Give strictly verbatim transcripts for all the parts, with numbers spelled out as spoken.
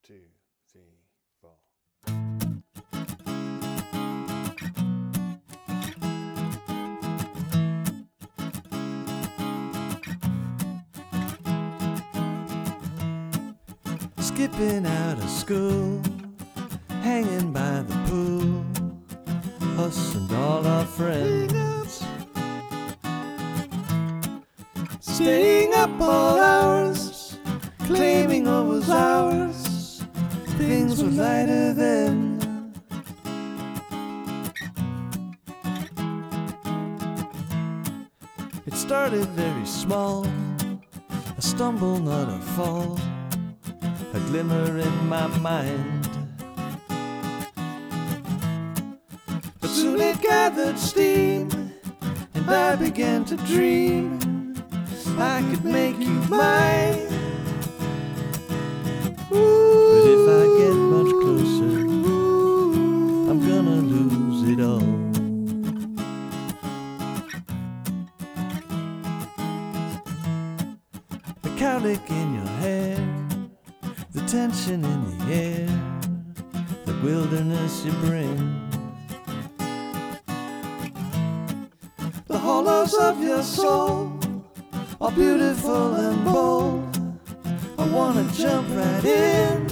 two, three, four. Skipping out of school, hanging by the pool, us and all our friends, staying up all hours, claiming what was ours. Things were lighter then. It started very small, a stumble, not a fall, a glimmer in my mind. But soon it gathered steam, and I began to dream I could make you mine. But if I get much closer, I'm gonna lose it all. The cowlick in your hair, the tension in the air, the wilderness you bring, the hollows of your soul, all beautiful and bold. I wanna jump right in.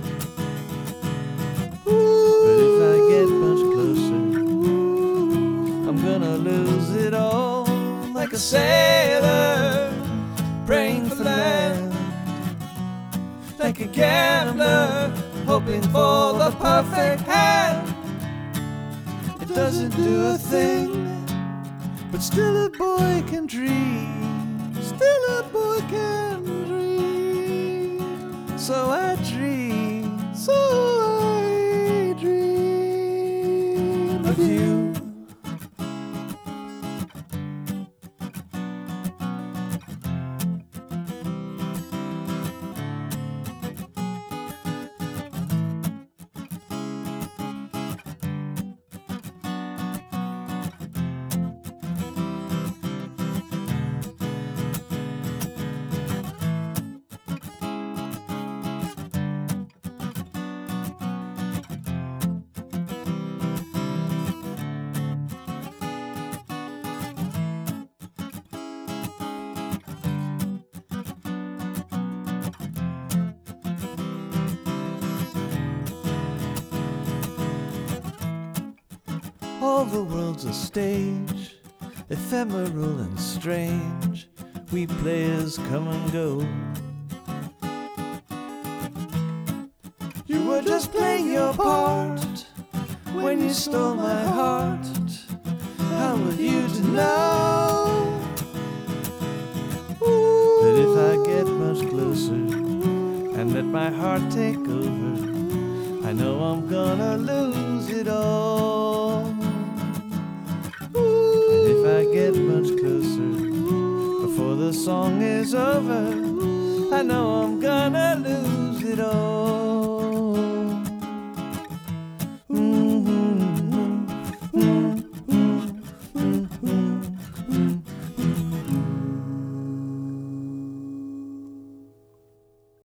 But if I get much closer, I'm gonna lose it all. Like a sailor praying for land, like a gambler hoping for the perfect hand. It doesn't do a thing, but still a boy can dream. Still a boy can dream. So I dream, so I dream of you. All the world's a stage, ephemeral and strange. We players come and go. You were just playing your part when you stole my heart. How were you to know that if I get much closer and let my heart take over, I know I'm gonna lose it all. If I get much closer before the song is over, I know I'm gonna lose it all.